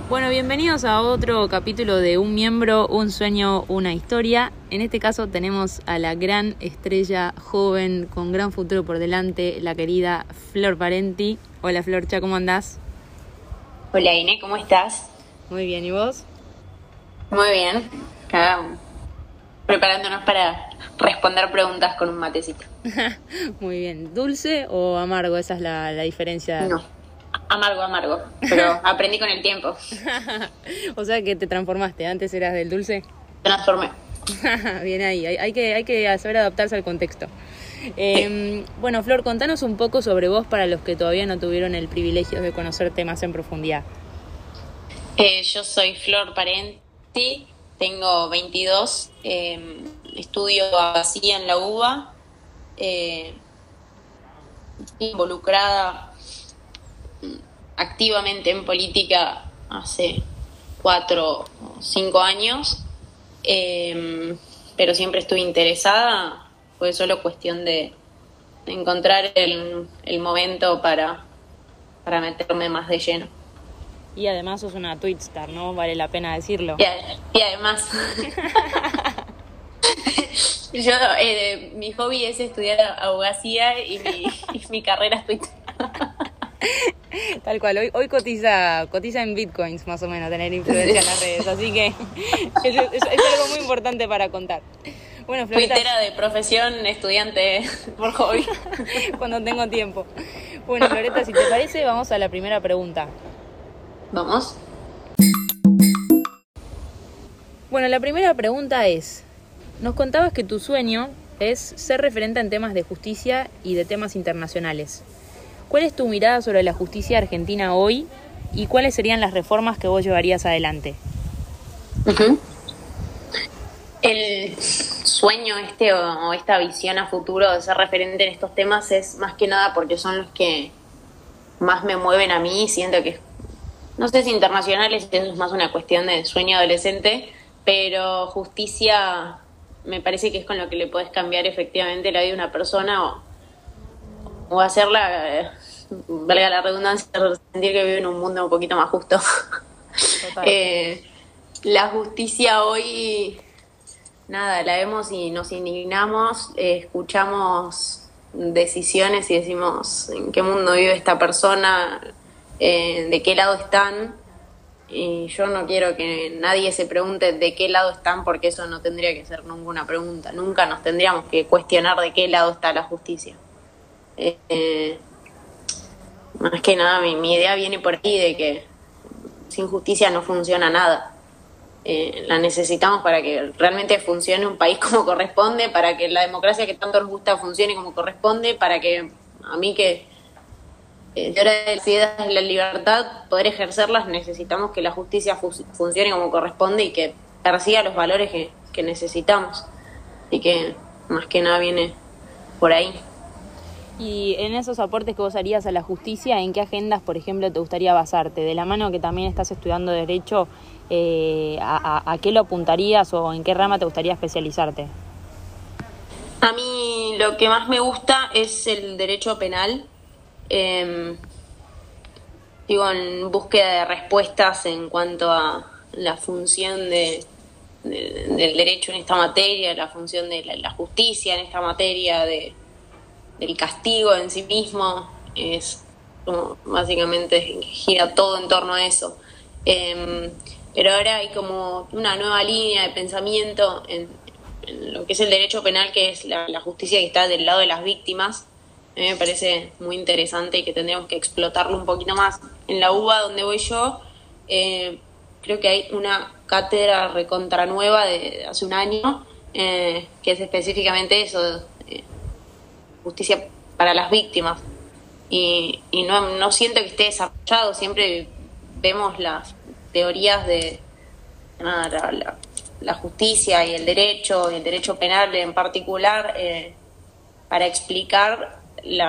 Bueno, bienvenidos a otro capítulo de Un Miembro, Un Sueño, Una Historia. En este caso tenemos a la gran estrella joven con gran futuro por delante, la querida Flor Parenti. Hola Florcha, ¿cómo andás? Hola Ine, ¿cómo estás? Muy bien, ¿y vos? Muy bien. Acá preparándonos para responder preguntas con un matecito. Muy bien. ¿Dulce o amargo? Esa es la diferencia. No, amargo, pero aprendí con el tiempo. O sea que te transformaste, antes eras del dulce. Transformé. Bien ahí, hay que saber adaptarse al contexto. Bueno, Flor, contanos un poco sobre vos para los que todavía no tuvieron el privilegio de conocerte más en profundidad. Yo soy Flor Parenti, tengo 22, estudio abogacía en la UBA, estoy involucrada activamente en política hace 4 o 5 años, pero siempre estuve interesada. Fue solo cuestión de encontrar el momento para meterme más de lleno. Y además sos una Twitstar, ¿no? Vale la pena decirlo. Y además, yo mi hobby es estudiar abogacía y mi carrera es Twitter. Tal cual, hoy cotiza en bitcoins más o menos tener influencia en las redes, así que es algo muy importante para contar. Bueno, Floreta, Twittera de profesión, estudiante por hobby. Cuando tengo tiempo. Bueno, Floreta, si te parece, vamos a la primera pregunta. Vamos. Bueno, la primera pregunta es, nos contabas que tu sueño es ser referente en temas de justicia y de temas internacionales. ¿Cuál es tu mirada sobre la justicia argentina hoy y cuáles serían las reformas que vos llevarías adelante? Uh-huh. El sueño o esta visión a futuro de ser referente en estos temas es más que nada porque son los que más me mueven a mí. Siento que, no sé si internacionales, eso es más una cuestión de sueño adolescente, pero justicia me parece que es con lo que le podés cambiar efectivamente la vida de una persona o hacerla, valga la redundancia, sentir que vive en un mundo un poquito más justo. La justicia hoy, nada, la vemos y nos indignamos, escuchamos decisiones y decimos en qué mundo vive esta persona, de qué lado están. Y yo no quiero que nadie se pregunte de qué lado están, porque eso no tendría que ser ninguna pregunta. Nunca nos tendríamos que cuestionar de qué lado está la justicia. Más que nada mi idea viene por ahí, de que sin justicia no funciona nada. La necesitamos para que realmente funcione un país como corresponde, para que la democracia que tanto nos gusta funcione como corresponde, para que a mí que de hora de las ideas y la libertad, poder ejercerlas, necesitamos que la justicia funcione como corresponde y que persiga los valores que necesitamos. Y que más que nada viene por ahí. Y en esos aportes que vos harías a la justicia, ¿en qué agendas, por ejemplo, te gustaría basarte? De la mano que también estás estudiando Derecho, ¿a qué lo apuntarías o en qué rama te gustaría especializarte? A mí lo que más me gusta es el derecho penal. Digo, en búsqueda de respuestas en cuanto a la función del derecho en esta materia, la función de la justicia en esta materia, del castigo en sí mismo. Es como, básicamente gira todo en torno a eso. Pero ahora hay como una nueva línea de pensamiento en lo que es el derecho penal, que es la justicia que está del lado de las víctimas. A mí me parece muy interesante y que tendríamos que explotarlo un poquito más. En la UBA, donde voy yo, creo que hay una cátedra recontra nueva de hace un año, que es específicamente eso, justicia para las víctimas. Y no siento que esté desarrollado. Siempre vemos las teorías de la justicia y el derecho penal en particular, para explicar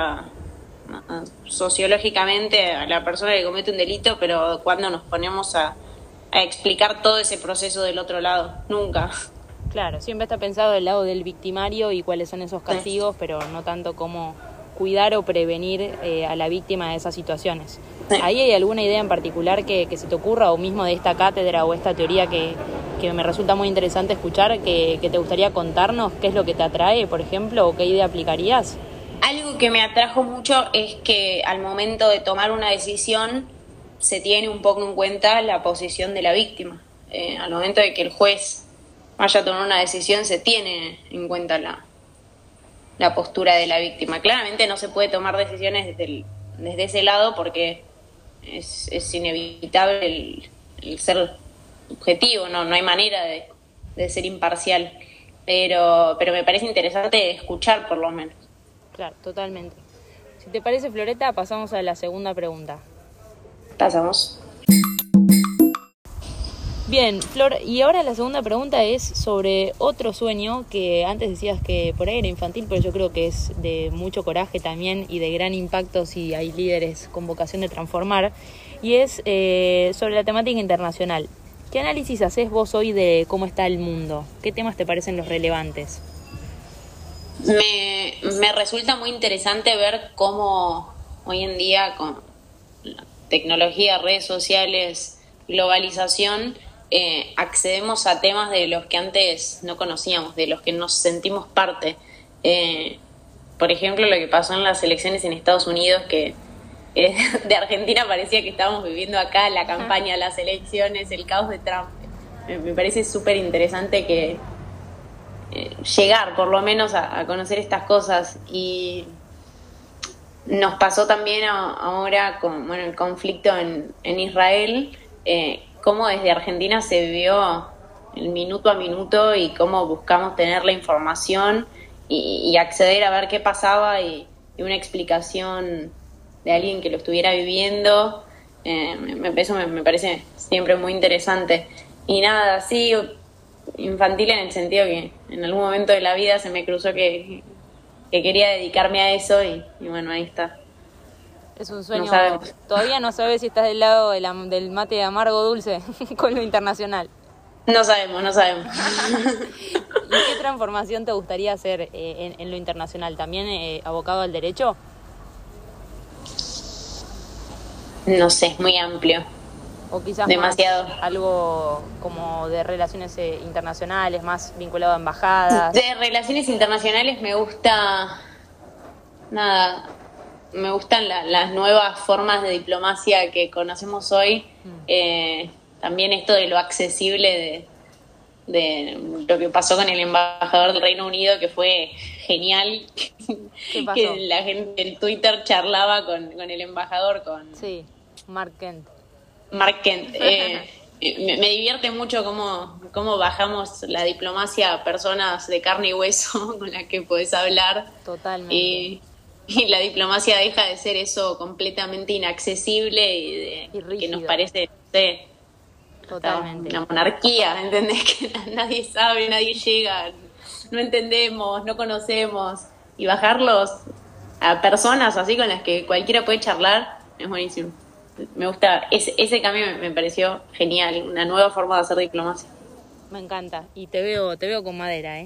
sociológicamente a la persona que comete un delito, pero cuando nos ponemos a explicar todo ese proceso del otro lado, nunca. Claro, siempre está pensado del lado del victimario y cuáles son esos castigos, pero no tanto cómo cuidar o prevenir a la víctima de esas situaciones. Sí. ¿Ahí hay alguna idea en particular que se te ocurra, o mismo de esta cátedra o esta teoría que me resulta muy interesante escuchar, que te gustaría contarnos? ¿Qué es lo que te atrae, por ejemplo, o qué idea aplicarías? Algo que me atrajo mucho es que al momento de tomar una decisión se tiene un poco en cuenta la posición de la víctima. Al momento de que el juez vaya a tomar una decisión se tiene en cuenta la postura de la víctima. Claramente no se puede tomar decisiones desde ese lado porque es inevitable el ser objetivo, no hay manera de ser imparcial, pero me parece interesante escuchar por lo menos. Claro, totalmente. Si te parece, Floreta, pasamos a la segunda pregunta. Pasamos. Bien, Flor, y ahora la segunda pregunta es sobre otro sueño que antes decías que por ahí era infantil, pero yo creo que es de mucho coraje también y de gran impacto si hay líderes con vocación de transformar, y es sobre la temática internacional. ¿Qué análisis haces vos hoy de cómo está el mundo? ¿Qué temas te parecen los relevantes? Me resulta muy interesante ver cómo hoy en día con la tecnología, redes sociales, globalización, accedemos a temas de los que antes no conocíamos, de los que nos sentimos parte. Por ejemplo, lo que pasó en las elecciones en Estados Unidos, que de Argentina parecía que estábamos viviendo acá la campaña, las elecciones, el caos de Trump. Me parece súper interesante que llegar por lo menos a conocer estas cosas. Y nos pasó también ahora con el conflicto en Israel, cómo desde Argentina se vivió el minuto a minuto y cómo buscamos tener la información y acceder a ver qué pasaba y una explicación de alguien que lo estuviera viviendo. Eso me parece siempre muy interesante. Y nada, sí, infantil en el sentido que en algún momento de la vida se me cruzó que quería dedicarme a eso y bueno, ahí está. Es un sueño. No sabemos. Todavía no sabes si estás del lado del mate amargo dulce con lo internacional. No sabemos. ¿Y qué transformación te gustaría hacer en lo internacional? ¿También abocado al derecho? No sé, es muy amplio. O quizás demasiado. Más algo como de relaciones internacionales, más vinculado a embajadas. De relaciones internacionales me gustan las nuevas formas de diplomacia que conocemos hoy. También esto de lo accesible de lo que pasó con el embajador del Reino Unido, que fue genial. ¿Qué pasó? Que la gente en Twitter charlaba con el embajador, Sí, Mark Kent. Me divierte mucho cómo bajamos la diplomacia a personas de carne y hueso con las que podés hablar. Totalmente. Y la diplomacia deja de ser eso completamente inaccesible y que nos parece totalmente una monarquía, ¿entendés? Que nadie sabe, nadie llega, no entendemos, no conocemos. Y bajarlos a personas así con las que cualquiera puede charlar es buenísimo. Me gusta, ese cambio me pareció genial, una nueva forma de hacer diplomacia. Me encanta, y te veo con madera,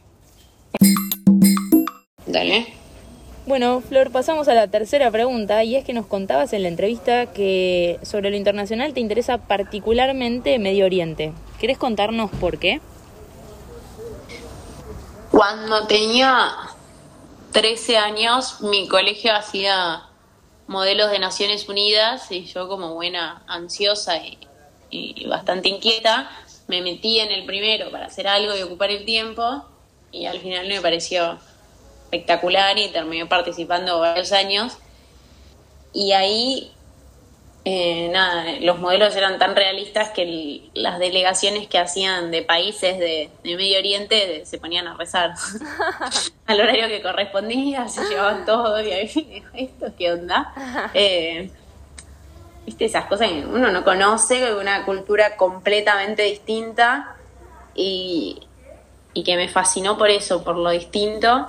Dale. Bueno, Flor, pasamos a la tercera pregunta, y es que nos contabas en la entrevista que sobre lo internacional te interesa particularmente Medio Oriente. ¿Querés contarnos por qué? Cuando tenía 13 años, mi colegio hacía modelos de Naciones Unidas y yo, como buena ansiosa y bastante inquieta, me metí en el primero para hacer algo y ocupar el tiempo, y al final me pareció espectacular y terminé participando varios años. Y ahí los modelos eran tan realistas que las delegaciones que hacían de países de Medio Oriente se ponían a rezar al horario que correspondía, se llevaban todo, y ahí digo, ¿esto qué onda? Viste, esas cosas que uno no conoce, una cultura completamente distinta, y que me fascinó por eso, por lo distinto.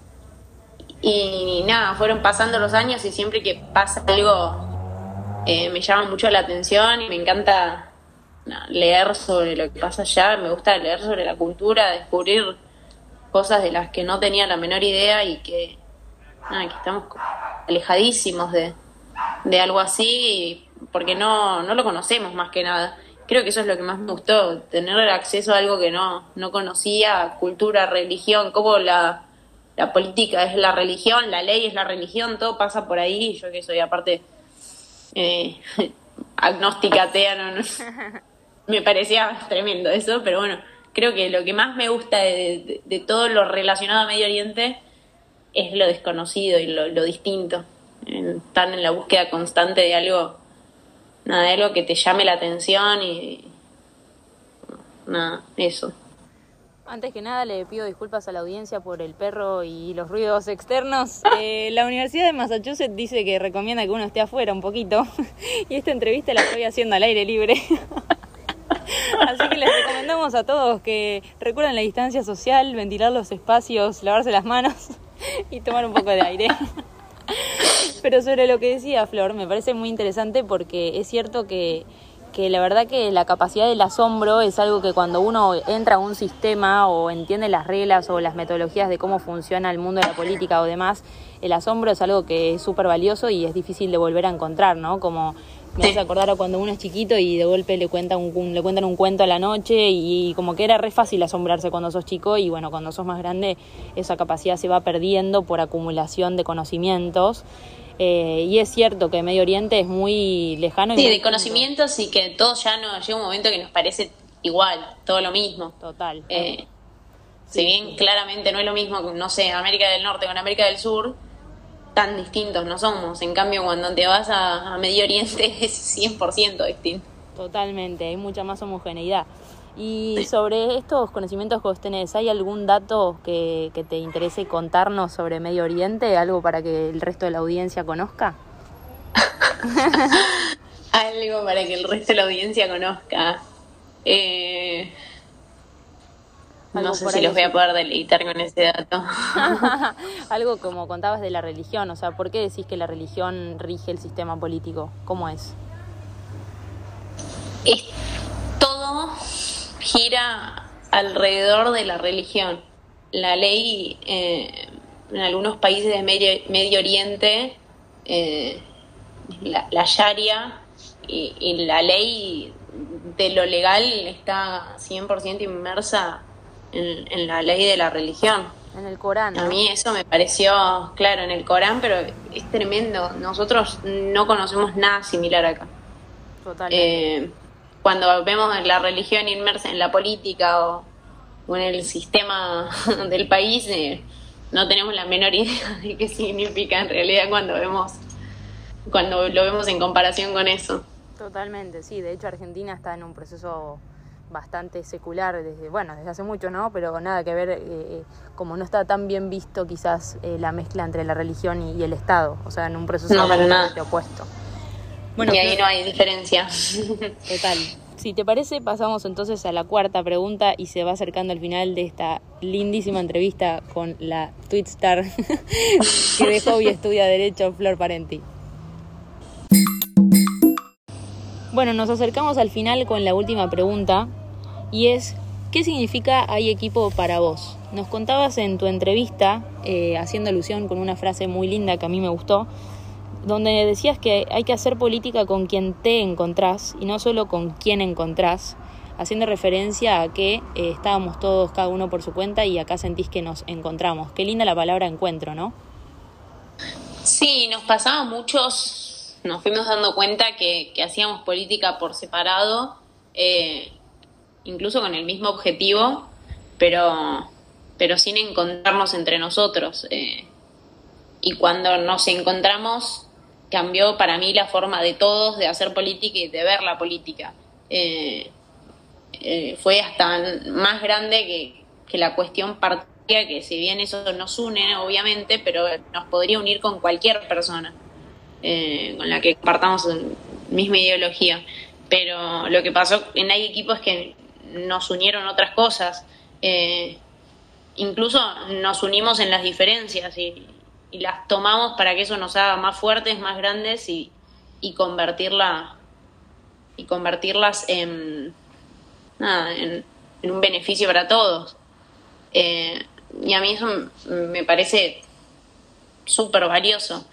Y nada, fueron pasando los años y siempre que pasa algo me llama mucho la atención y me encanta leer sobre lo que pasa allá. Me gusta leer sobre la cultura, descubrir cosas de las que no tenía la menor idea y que que estamos alejadísimos de algo así, porque no lo conocemos más que nada. Creo que eso es lo que más me gustó, tener acceso a algo que no conocía, cultura, religión, cómo la política es la religión, la ley es la religión, todo pasa por ahí. Yo que soy aparte agnóstica, atea, me parecía tremendo eso, pero bueno, creo que lo que más me gusta de todo lo relacionado a Medio Oriente es lo desconocido y lo distinto. Están en la búsqueda constante de algo, nada, de algo que te llame la atención y nada, eso. Antes que nada le pido disculpas a la audiencia por el perro y los ruidos externos. La Universidad de Massachusetts dice que recomienda que uno esté afuera un poquito y esta entrevista la estoy haciendo al aire libre. Así que les recomendamos a todos que recuerden la distancia social, ventilar los espacios, lavarse las manos y tomar un poco de aire. Pero sobre lo que decía Flor, me parece muy interesante porque es cierto que la verdad que la capacidad del asombro es algo que cuando uno entra a un sistema o entiende las reglas o las metodologías de cómo funciona el mundo de la política o demás, el asombro es algo que es súper valioso y es difícil de volver a encontrar, ¿no? Como me hace acordar a cuando uno es chiquito y de golpe le cuentan un cuento a la noche y como que era re fácil asombrarse cuando sos chico y bueno, cuando sos más grande esa capacidad se va perdiendo por acumulación de conocimientos. Y es cierto que Medio Oriente es muy lejano. Sí, de conocimientos y que todo ya no llega un momento que nos parece igual, todo lo mismo. Total. Si bien claramente no es lo mismo, no sé, América del Norte con América del Sur, tan distintos no somos. En cambio, cuando te vas a Medio Oriente es 100% distinto. Totalmente, hay mucha más homogeneidad. Y sobre estos conocimientos que vos tenés, ¿hay algún dato que te interese contarnos sobre Medio Oriente? ¿Algo para que el resto de la audiencia conozca? Algo para que el resto de la audiencia conozca. No sé si los voy a poder deleitar con ese dato. Algo como contabas de la religión, o sea, ¿por qué decís que la religión rige el sistema político? ¿Cómo es? Todo gira alrededor de la religión. La ley en algunos países de Medio Oriente, la Sharia y la ley de lo legal está 100% inmersa en la ley de la religión. En el Corán, ¿no? A mí eso me pareció, claro, en el Corán, pero es tremendo. Nosotros no conocemos nada similar acá. Totalmente. Cuando vemos la religión inmersa en la política o en el sistema del país, no tenemos la menor idea de qué significa en realidad cuando lo vemos en comparación con eso. Totalmente, sí. De hecho, Argentina está en un proceso bastante secular desde hace mucho, ¿no? Pero nada que ver, como no está tan bien visto quizás la mezcla entre la religión y el Estado, o sea, en un proceso totalmente opuesto. Bueno, y ahí no hay diferencia. Total. Si te parece, pasamos entonces a la cuarta pregunta y se va acercando al final de esta lindísima entrevista con la Twitstar que dejó y estudia Derecho, Flor Parenti. Bueno, nos acercamos al final con la última pregunta y es, ¿qué significa hay equipo para vos? Nos contabas en tu entrevista, haciendo alusión con una frase muy linda que a mí me gustó, donde decías que hay que hacer política con quien te encontrás y no solo con quien encontrás, haciendo referencia a que estábamos todos, cada uno por su cuenta, y acá sentís que nos encontramos. Qué linda la palabra encuentro, ¿no? Sí, nos pasaba muchos, nos fuimos dando cuenta que hacíamos política por separado, incluso con el mismo objetivo, pero sin encontrarnos entre nosotros. Y cuando nos encontramos, cambió para mí la forma de todos de hacer política y de ver la política. Fue hasta más grande que la cuestión partida, que si bien eso nos une, obviamente, pero nos podría unir con cualquier persona con la que compartamos la misma ideología. Pero lo que pasó en Hay Equipo es que nos unieron otras cosas. Incluso nos unimos en las diferencias y las tomamos para que eso nos haga más fuertes, más grandes y convertirlas en un beneficio para todos. Y a mí eso me parece súper valioso.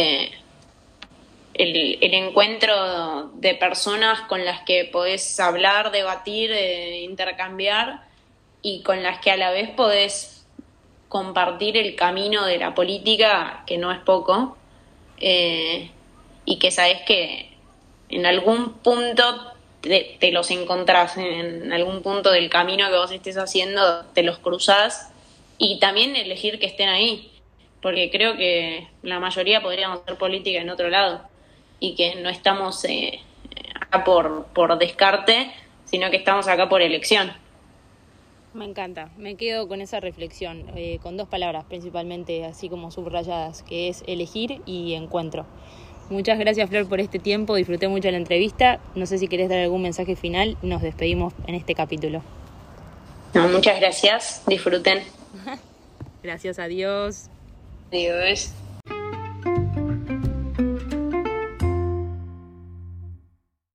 El encuentro de personas con las que podés hablar, debatir, intercambiar, y con las que a la vez podés compartir el camino de la política, que no es poco, y que sabés que en algún punto te los encontrás, en algún punto del camino que vos estés haciendo te los cruzás, y también elegir que estén ahí, porque creo que la mayoría podríamos hacer política en otro lado y que no estamos acá por descarte, sino que estamos acá por elección. Me encanta, me quedo con esa reflexión, con dos palabras principalmente, así como subrayadas, que es elegir y encuentro. Muchas gracias, Flor, por este tiempo, disfruté mucho la entrevista. No sé si querés dar algún mensaje final, nos despedimos en este capítulo. No, muchas gracias, disfruten. Gracias a Dios. Adiós.